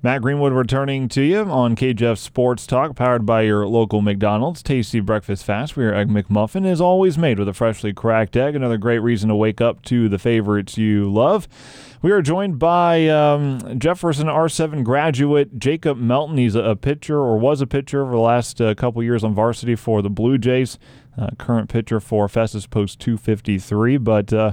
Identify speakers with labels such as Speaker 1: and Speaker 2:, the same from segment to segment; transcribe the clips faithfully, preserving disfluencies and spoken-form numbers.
Speaker 1: Matt Greenwood returning to you on K J F Sports Talk, powered by your local McDonald's. Tasty breakfast fast where your Egg McMuffin is always made with a freshly cracked egg. Another great reason to wake up to the favorites you love. We are joined by um, Jefferson R seven graduate Jacob Melton. He's a, a pitcher, or was a pitcher for the last uh, couple years on varsity for the Blue Jays. Uh, current pitcher for Festus Post two fifty-three, but uh,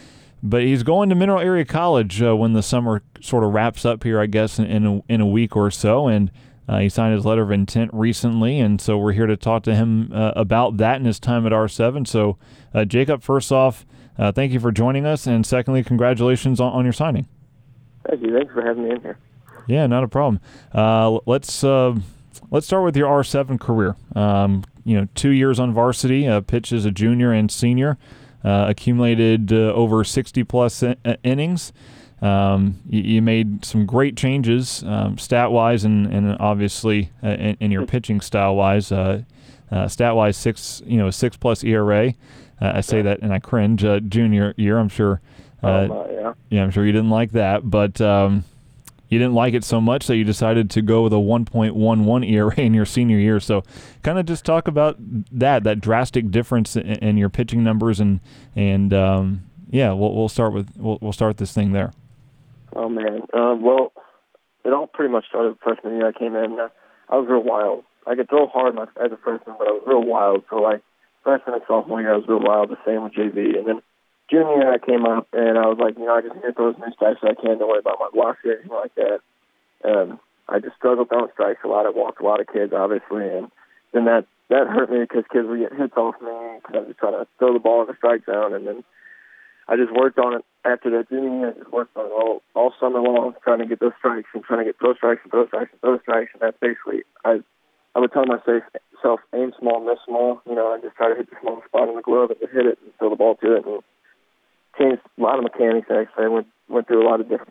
Speaker 1: but he's going to Mineral Area College uh, when the summer sort of wraps up here, I guess, in, in, a, in a week or so, and uh, he signed his letter of intent recently, and so we're here to talk to him uh, about that and his time at R seven. So, uh, Jacob, first off, uh, thank you for joining us, and secondly, congratulations on, on your signing.
Speaker 2: Thank you. Thanks for having me in here.
Speaker 1: Yeah, not a problem. Uh, let's uh, let's start with your R seven career. Um, you know, two years on varsity, uh, pitched as a junior and senior, uh, accumulated uh, over sixty plus in- innings. Um, you, you made some great changes, um, stat-wise, and, and obviously uh, in, in your pitching style-wise. Uh, uh, stat-wise, six you know six plus E R A. Uh, I say that and I cringe. Uh, junior year, I'm sure. Uh,
Speaker 2: oh, my, yeah.
Speaker 1: Yeah, I'm sure you didn't like that, but um, you didn't like it so much that you decided to go with a one point one one E R A in your senior year. So, kind of just talk about that that drastic difference in, in your pitching numbers, and and um, yeah, we'll we'll start with we'll we'll start this thing there.
Speaker 2: Oh man, uh, well, it all pretty much started freshman year. I came in, uh, I was real wild. I could throw hard my, as a freshman, but I was real wild. So like freshman and sophomore year, I was real wild. The same with J V, and then junior year I came up and I was like, you know, I just need to throw as many strikes as I can. Don't worry about my blocks or anything like that. Um, I just struggled throwing strikes a lot. I walked a lot of kids, obviously, and then that that hurt me because kids would get hits off me because I was just trying to throw the ball in the strike zone, and then I just worked on it after that junior year. I just worked on it all, all summer long, trying to get those strikes and trying to get throw strikes and throw strikes and throw strikes. And that's basically, I I would tell myself, aim small, miss small. You know, I just try to hit the small spot in the glove and hit it and throw the ball to it. And changed a lot of mechanics, actually. I went, went through a lot of different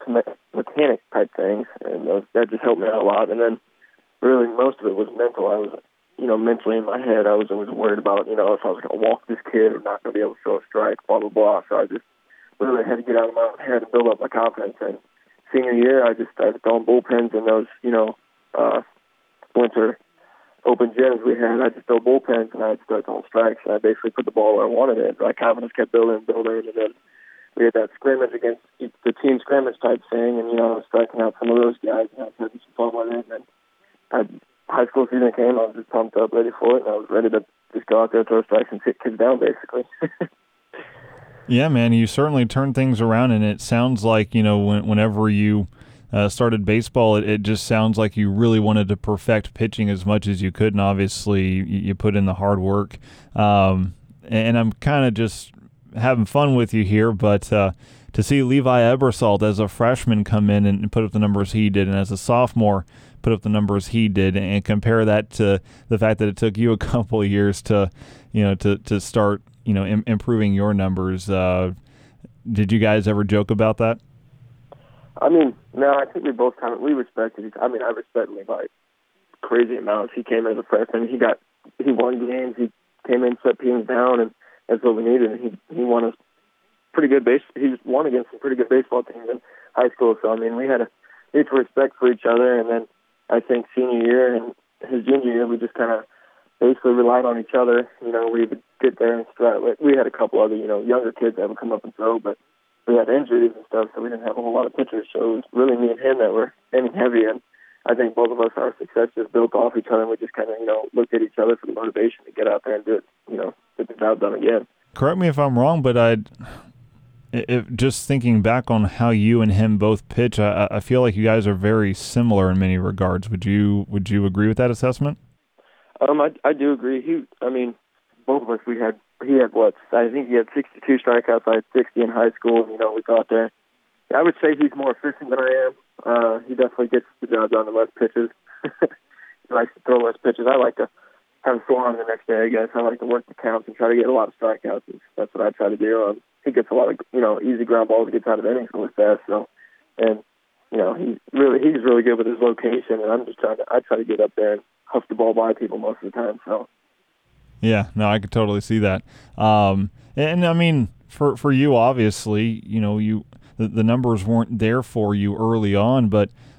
Speaker 2: mechanic type things, and those, that just helped me out a lot. And then really most of it was mental. I was you know, mentally in my head, I was always worried about, you know, if I was going to walk this kid or not going to be able to throw a strike, blah, blah, blah. So I just really had to get out of my own head and build up my confidence. And senior year, I just started throwing bullpens in those, you know, uh, winter open gyms we had. I just throw bullpens and I'd start throwing strikes. And I basically put the ball where I wanted it. My confidence kept building and building. And then we had that scrimmage against the team scrimmage type thing. And, you know, I was striking out some of those guys and I was having some fun with it. And I high school season came, I was just pumped up, ready for it, and I was ready to just go out there, throw strikes, and sit kids down, basically.
Speaker 1: Yeah, man, you certainly turned things around, and it sounds like, you know, when, whenever you uh, started baseball, it, it just sounds like you really wanted to perfect pitching as much as you could, and obviously you, you put in the hard work. Um, and I'm kind of just having fun with you here, but uh, to see Levi Ebersalt as a freshman come in and put up the numbers he did, and as a sophomore put up the numbers he did, and compare that to the fact that it took you a couple of years to, you know, to, to start, you know, im- improving your numbers. Uh, did you guys ever joke about that?
Speaker 2: I mean, no, I think we both kind of, we respected each. I mean, I respect Levi crazy amounts. He came in as a freshman. He got, he won games. He came in, set teams down, and that's what we needed. And he, he won a pretty good base. He won against some pretty good baseball teams in high school. So, I mean, we had a mutual respect for each other, and then I think senior year and his junior year, we just kind of basically relied on each other. You know, we would get there and strut. We had a couple other, you know, younger kids that would come up and throw, but we had injuries and stuff, so we didn't have a whole lot of pitchers. So it was really me and him that were aiming heavy, and I think both of us, our success just built off each other, and we just kind of, you know, looked at each other for the motivation to get out there and do it, you know, get the job done again.
Speaker 1: Correct me if I'm wrong, but I'd If, just thinking back on how you and him both pitch, I, I feel like you guys are very similar in many regards. Would you Would you agree with that assessment?
Speaker 2: Um, I I do agree. He, I mean, both of us. We had he had what I think he had sixty-two strikeouts. I had sixty in high school. And, you know, we got there. I would say he's more efficient than I am. Uh, he definitely gets the job done in less pitches. He likes to throw less pitches. I like to have a score on the next day. I guess I like to work the counts and try to get a lot of strikeouts. That's what I try to do. Um, He gets a lot of, you know, easy ground balls, gets out of innings really fast. So, and you know, he's really he's really good with his location, and I'm just trying to I try to get up there and huff the ball by people most of the time. So,
Speaker 1: yeah, no, I could totally see that. Um, and, and I mean, for for you, obviously, you know, you the, the numbers weren't there for you early on, but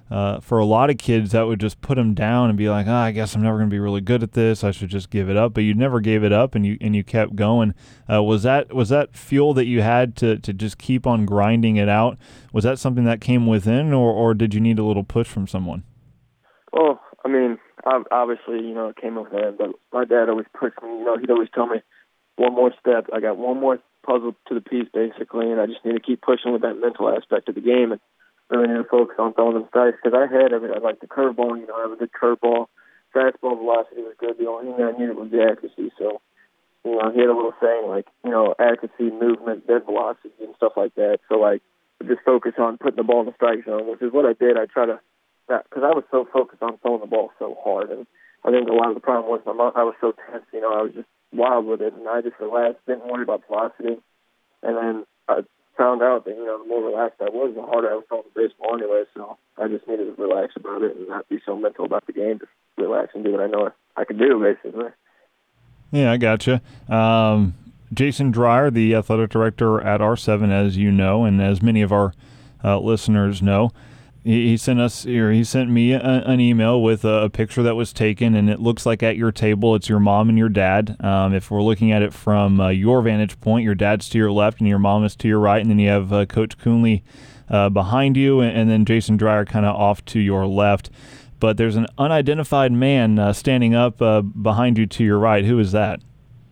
Speaker 1: uh, for a lot of kids, that would just put them down and be like, oh, I guess I'm never going to be really good at this. I should just give it up. But you never gave it up, and you and you kept going. Uh, was that was that fuel that you had to, to just keep on grinding it out? Was that something that came within, or, or did you need a little push from someone?
Speaker 2: Well, I mean, obviously, you know, it came within, but my dad always pushed me. You know, he'd always tell me, one more step. I got one more puzzle to the piece, basically, and I just need to keep pushing with that mental aspect of the game and really need to focus on throwing them strikes. Because I had, I mean, I like the curveball. You know, I have a good curveball. Fastball velocity was good. The only thing I needed was the accuracy. So, you know, he had a little saying like, you know, accuracy, movement, dead velocity, and stuff like that. So, like, just focus on putting the ball in the strike zone, which is what I did. I try to, because I was so focused on throwing the ball so hard, and I think a lot of the problem was my mom, I was so tense. You know, I was just wild with it, and I just relaxed, didn't worry about velocity. And then I found out that, you know, the more relaxed I was, the harder I was throwing the baseball anyway. So I just needed to relax about it and not be so mental about the game. Just relax and do what I know I could do, basically.
Speaker 1: Yeah, I gotcha. Um, Jason Dreyer, the athletic director at R seven, as you know, and as many of our uh, listeners know, He, he sent us here. He sent me a, an email with a, a picture that was taken, and it looks like at your table, it's your mom and your dad. Um, if we're looking at it from uh, your vantage point, your dad's to your left and your mom is to your right, and then you have uh, Coach Coonley uh, behind you, and, and then Jason Dreyer kind of off to your left. But there's an unidentified man uh, standing up uh, behind you to your right. Who is that?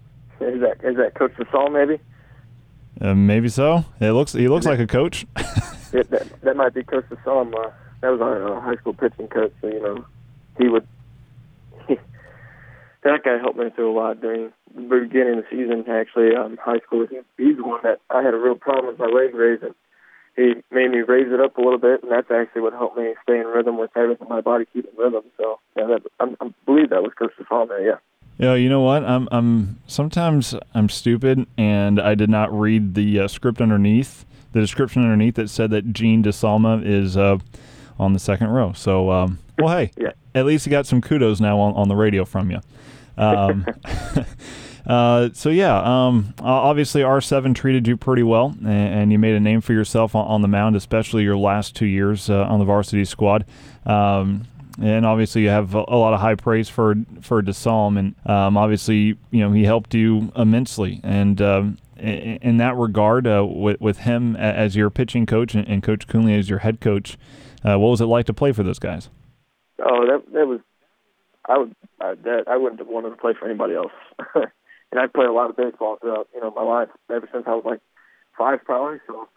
Speaker 2: Is that is that Coach Gasol, maybe?
Speaker 1: Uh, maybe so. It looks he looks like a coach.
Speaker 2: Yeah, that, that might be Coach Gasol. Uh, that was our uh, high school pitching coach. So, you know, he would. He, that guy helped me through a lot during the beginning of the season. Actually, um, high school. He, he's the one that I had a real problem with my leg raising. He made me raise it up a little bit, and that's actually what helped me stay in rhythm with everything. My body keep in rhythm. So, yeah, that, I, I believe that was Coach Gasol there. Yeah.
Speaker 1: Yeah, you know what? I'm I'm sometimes I'm stupid, and I did not read the uh, script underneath, the description underneath that said that Gene DeSalma is uh, on the second row. So, um, well, hey,
Speaker 2: yeah.
Speaker 1: At least you got some kudos now on, on the radio from you. Um, uh, so yeah, um, obviously R seven treated you pretty well, and, and you made a name for yourself on, on the mound, especially your last two years uh, on the varsity squad. Um, And obviously, you have a lot of high praise for for DeSalm, and um, obviously, you know he helped you immensely. And um, in, in that regard, uh, with with him as your pitching coach and, and Coach Coonley as your head coach, uh, what was it like to play for those guys?
Speaker 2: Oh, that that was I would I, that I wouldn't have wanted to play for anybody else. And I played a lot of baseball throughout you know my life ever since I was like five, probably. So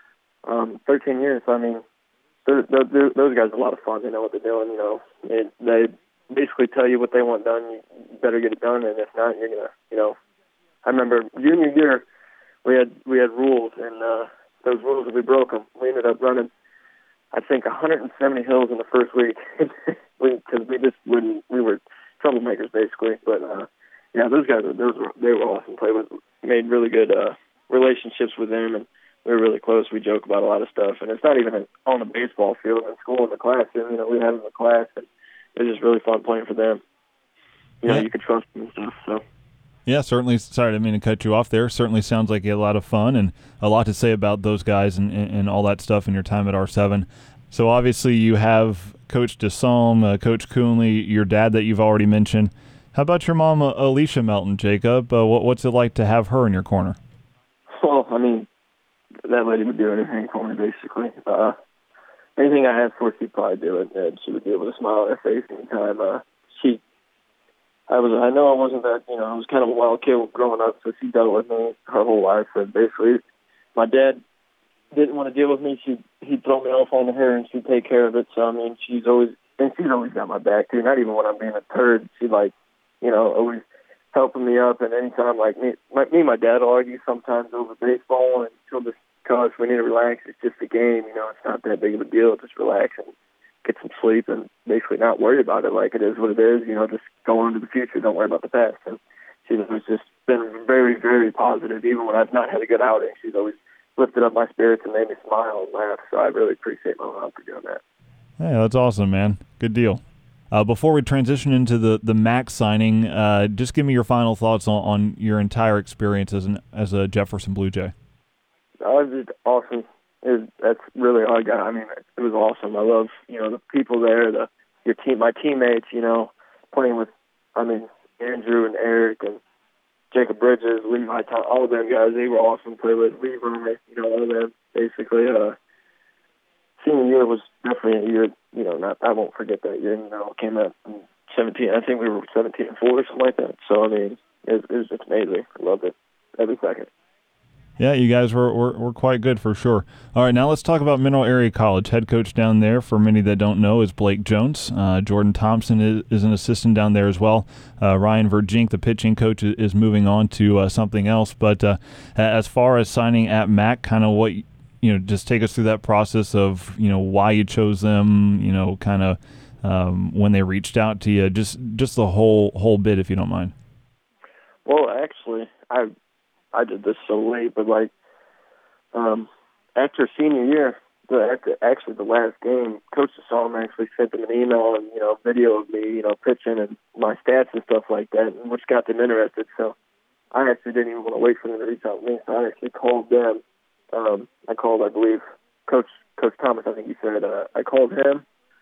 Speaker 2: um, thirteen years. I mean. They're, they're, those guys are a lot of fun. They know what they're doing. You know, they, they basically tell you what they want done. You better get it done, and if not, you're gonna. You know, I remember junior year, we had we had rules, and uh, those rules, if we broke them, we ended up running, I think, one hundred seventy hills in the first week, because we, we just wouldn't. We were troublemakers basically. But uh, yeah, those guys, those were they were awesome. Played with, made really good uh, relationships with them, and. We were really close. We joke about a lot of stuff, and it's not even on the baseball field. In school, in the classroom, you know, we had them in the class, and it was just really fun playing for them. You know, yeah. You could trust them and stuff. So.
Speaker 1: Yeah, certainly. Sorry, I didn't mean to cut you off there. Certainly sounds like you had a lot of fun and a lot to say about those guys and, and, and all that stuff in your time at R seven. So obviously you have Coach DeSalm, uh, Coach Coonley, your dad that you've already mentioned. How about your mom, uh, Alicia Melton, Jacob? Uh, what, what's it like to have her in your corner?
Speaker 2: Well, I mean, that lady would do anything for me, basically. Uh, anything I asked for, she'd probably do it, and she would be able to smile on her face anytime. Uh, she, I was, I know I wasn't that, you know, I was kind of a wild kid growing up, so she dealt with me her whole life. And basically, my dad didn't want to deal with me. She, he'd throw me off on her, and she'd take care of it. So I mean, she's always, and she's always got my back too. Not even when I'm being a turd, she like, you know, always helping me up. And anytime, like me, my, me and my dad will argue sometimes over baseball, and she'll just. Because we need to relax. It's just a game, you know. It's not that big of a deal. Just relax and get some sleep, and basically not worry about it. Like it is what it is, you know. Just go on to the future. Don't worry about the past. And she's always just been very, very positive. Even when I've not had a good outing, she's always lifted up my spirits and made me smile and laugh. So I really appreciate my mom for doing that.
Speaker 1: Hey, that's awesome, man. Good deal. Uh, before we transition into the the Max signing, uh, just give me your final thoughts on, on your entire experience as an as a Jefferson Blue Jay.
Speaker 2: Uh, it was just awesome. it, that's really all I got. I mean, it was awesome. I love, you know, the people there, the your team, my teammates, you know, playing with, I mean, Andrew and Eric and Jacob Bridges, Levi, all of them guys, they were awesome to play with. Levi, you know, all of them, basically. Uh, senior year was definitely a year, you know, not I won't forget that year. You know, came out in seventeen, I think we were seventeen and four or something like that. So, I mean, it, it was just amazing. I loved it every second.
Speaker 1: Yeah, you guys were, were were quite good for sure. All right, now let's talk about Mineral Area College. Head coach down there, for many that don't know, is Blake Jones. Uh, Jordan Thompson is, is an assistant down there as well. Uh, Ryan Verjink, the pitching coach, is moving on to uh, something else. But uh, as far as signing at M A C, kind of what, you know, just take us through that process of, you know, why you chose them, you know, kind of um, when they reached out to you, just just the whole whole bit, if you don't mind.
Speaker 2: Well, actually, I I did this so late, but like um, after senior year, the after, actually the last game, Coach DeSalm actually sent them an email and, you know, video of me, you know, pitching and my stats and stuff like that, which got them interested. So I actually didn't even want to wait for them to reach out to me, so I actually called them. Um, I called, I believe, Coach Coach Thomas. I think he said uh, I called him,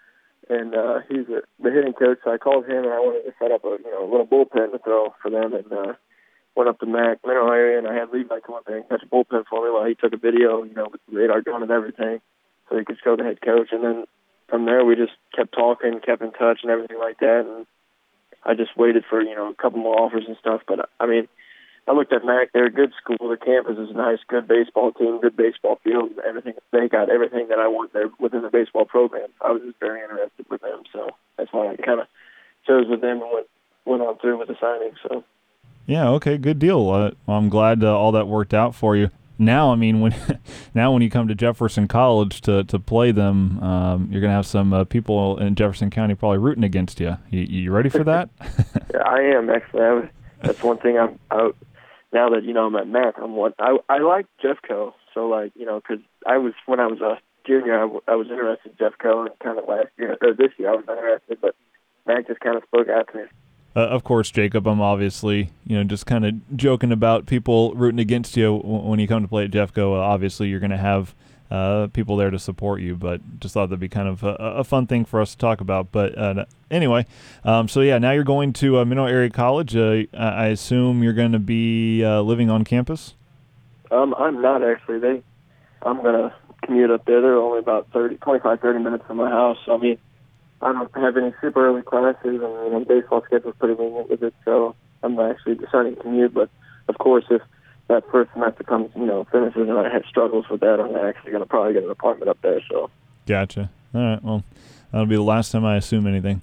Speaker 2: and uh, he's a, the hitting coach. So I called him, and I wanted to set up a you know a little bullpen to throw for them, and uh, went up to Mac Mineral Area, and I had Levi come up there and catch a bullpen for me while he took a video, you know, with the radar gun and everything, so he could show the head coach. And then from there, we just kept talking, kept in touch, and everything like that. And I just waited for you know a couple more offers and stuff. But I mean, I looked at Mac. They're a good school. The campus is nice, good baseball team, good baseball field, everything. They got everything that I want there within the baseball program. I was just very interested with them, so that's why I kind of chose with them and went went on through with the signing. So.
Speaker 1: Yeah, okay, good deal. Uh, well, I'm glad uh, all that worked out for you. Now, I mean, when now when you come to Jefferson College to, to play them, um, you're going to have some uh, people in Jefferson County probably rooting against you. You, you ready for that?
Speaker 2: Yeah, I am, actually. I was, that's one thing I'm out. Now that, you know, I'm at Mac, I'm one. I, I like Jeffco. So, like, you know, because I was, when I was a junior, I, w- I was interested in Jeffco, and kind of last year, or this year, I was interested, but Mac just kind of spoke out to me.
Speaker 1: Uh, of course, Jacob, I'm obviously, you know, just kind of joking about people rooting against you when you come to play at Jeffco. Uh, obviously, you're going to have uh, people there to support you, but just thought that'd be kind of a, a fun thing for us to talk about. But uh, anyway, um, so yeah, now you're going to uh, Mineral Area College. Uh, I assume you're going to be uh, living on campus?
Speaker 2: Um, I'm not, actually. They, I'm going to commute up there. They're only about thirty, twenty-five, thirty minutes from my house. So, I mean, I don't have any super early classes, and you know, baseball schedule's pretty lenient with it, so I'm actually deciding to commute. But of course, if that first semester comes, you know, finishes, and I have struggles with that, I'm actually going to probably get an apartment up there. So.
Speaker 1: Gotcha. All right. Well, that'll be the last time I assume anything.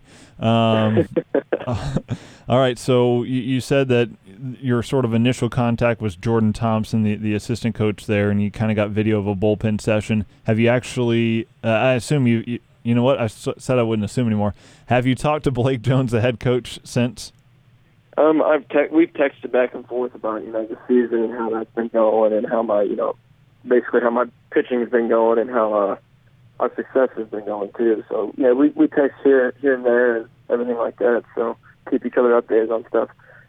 Speaker 1: Um, uh, all right. So you, you said that your sort of initial contact was Jordan Thompson, the, the assistant coach there, and you kind of got video of a bullpen session. Have you actually? Uh, I assume you. you You know what? I said I wouldn't assume anymore. Have you talked to Blake Jones, the head coach, since?
Speaker 2: Um, I've te- we've texted back and forth about you know the season and how that's been going, and how my you know basically how my pitching has been going, and how uh, our success has been going too. So yeah, we we text here here and there and everything like that. So keep each other updated on stuff.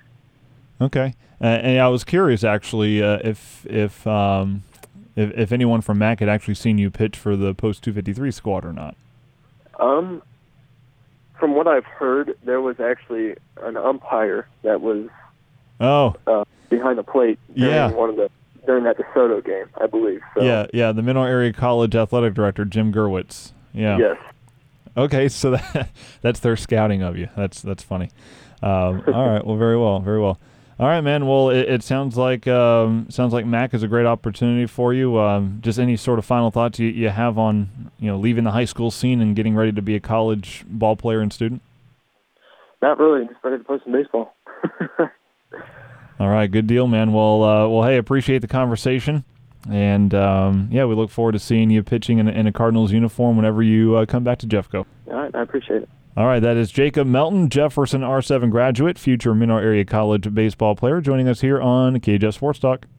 Speaker 1: Okay, uh, and I was curious actually uh, if if um if if anyone from Mac had actually seen you pitch for the post two fifty-three squad or not.
Speaker 2: Um, from what I've heard, there was actually an umpire that was
Speaker 1: oh
Speaker 2: uh, behind the plate during
Speaker 1: yeah.
Speaker 2: one of the during that DeSoto game, I believe. So.
Speaker 1: Yeah, yeah, the Mineral Area College athletic director Jim Gerwitz. Yeah.
Speaker 2: Yes.
Speaker 1: Okay, so that that's their scouting of you. That's that's funny. Um, all right, well, very well, very well. All right, man. Well, it, it sounds like um, sounds like Mac is a great opportunity for you. Um, just any sort of final thoughts you, you have on you know leaving the high school scene and getting ready to be a college ball player and student?
Speaker 2: Not really. Just ready to play some baseball.
Speaker 1: All right, good deal, man. Well, uh, well, hey, appreciate the conversation, and um, yeah, we look forward to seeing you pitching in, in a Cardinals uniform whenever you uh, come back to Jeffco.
Speaker 2: All right, I appreciate it.
Speaker 1: All right, that is Jacob Melton, Jefferson R seven graduate, future Mineral Area College baseball player, joining us here on K J F Sports Talk.